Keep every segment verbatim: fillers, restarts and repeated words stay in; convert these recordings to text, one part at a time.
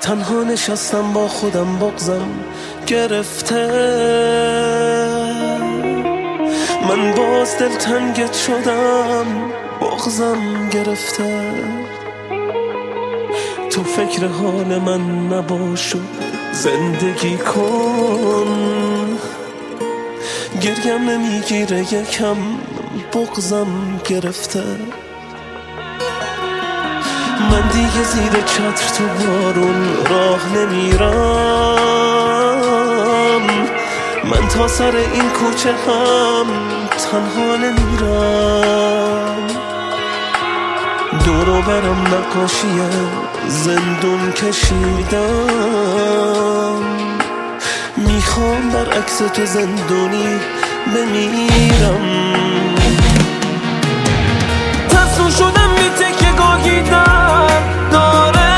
تنها نشستم با خودم بغضم گرفته، من باز دلتنگت شدم بغضم گرفته. تو فکر حال من نباش و زندگی کن، گریم نمیگیره یکم بغضم گرفته. من دیگه زیر چتر تو بارون راه نمیرم، من تا سر این کوچه هم تنها نمیرم. دورو برم نقاشی زندون کشیدم، میخوام بر عکس تو زندونی بمیرم. تصمیم شدم بی تکه گاهی در داره،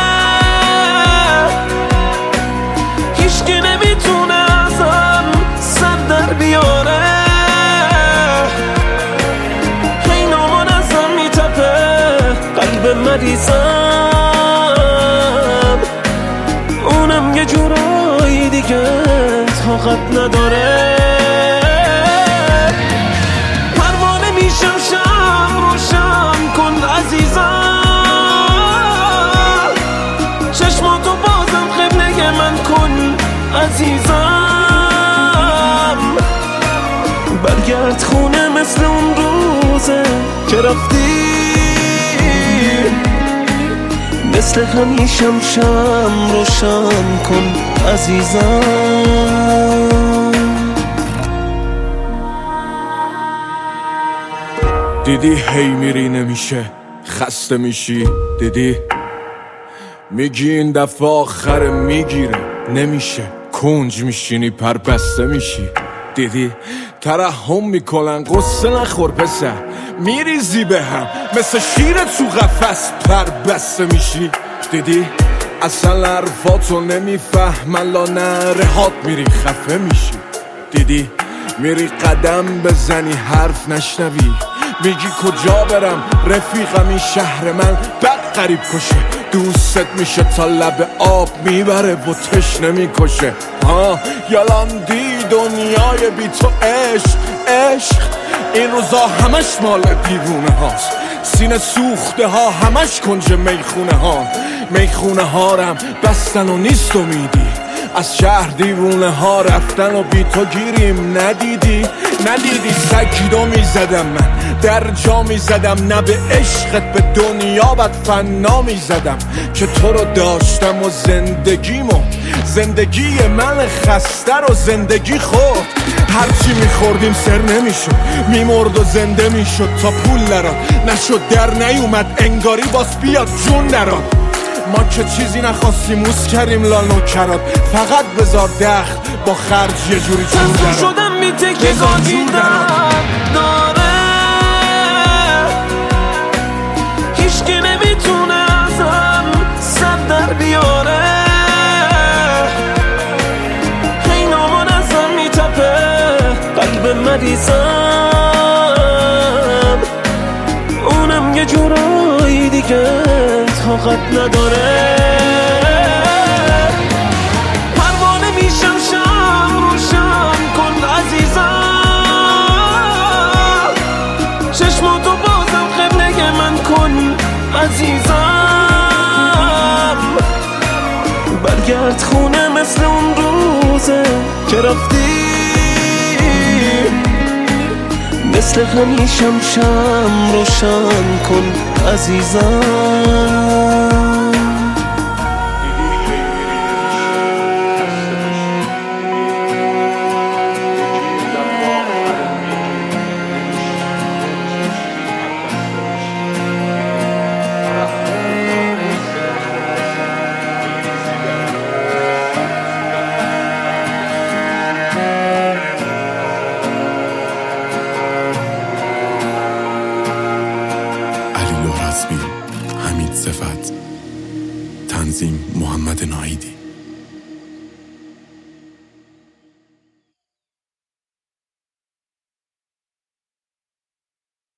هیچکی نمیتونه ازم سر در بیاره. هی نامان ازم میتپه قلب مریضم، اونم یه جورایی دیگه طاقت نداره. پروانه میشم شم روشن کن عزیزم، چشماتو بازم قبله من کن عزیزم. برگرد خونه مثل اون روزه که رفتی، مثل همیشم شم روشن کن عزیزم. دیدی هی میری نمیشه خسته میشی، دیدی میگی این دفعه آخر میگیره نمیشه، کنج میشینی پر بسته میشی. دیدی ترحم میکنن قصه نخور پسر، میریزی به هم مثل شیر تو قفس پر بسته میشی. دیدی اصلا حرفاتو نمیفهمن لا نرهات میری خفه میشی. دیدی میری قدم بزنی حرف نشنوی، میگی کجا برم رفیقم این شهر من بد قریب کشه، دوست میشه تا لب آب میبره و تشنه میکشه. ها یالان دی دنیای بی تو عشق عشق، این روزا همش مال دیوونه هاست، سینه سوخته ها همش کنج میخونه ها. میخونه ها رم بستن و نیست امیدی، از شهر دیوونه ها رفتن و بی تو گیریم. ندیدی ندیدی سگیدو میزدم من در جا میزدم، نه به عشقت به دنیا بد فنا میزدم که تو رو داشتم و زندگیمو زندگی من خسته رو زندگی خورد. هرچی میخوردیم سر نمیشد، میمرد و زنده میشد تا پول نراد نشد در نیومد انگاری باز بیاد جون نراد. ما که چیزی نخواستیم موس کردیم لالو کراد، فقط بذار دخل با خرج یه جوری جون دراد. تصمیم شدم بی تکه گاهی در داره، هیچکی نمیتونه ازم سر در بیاره. هی نامان ازم میتپه قلب مریضم، اونم یه جورایی دیگه طاقت نداره. پروانه میشم شم روشن کن عزیزم، چشماتو بازم قبله من کن عزیزم. برگرد خونه مثل اون روزه که رفتی، مثل همیشم شم روشن کن عزیزم. حمید صفت، تنظیم محمد ناهیدی.